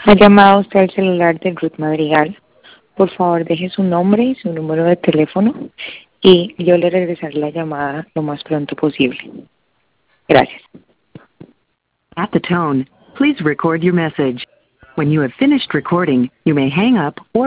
Ha llamado usted al celular de Ruth Madrigal. Por favor, deje su nombre y su número de teléfono y yo le regresaré la llamada lo más pronto posible. Gracias. At the tone, please record your message. When you have finished recording, you may hang up or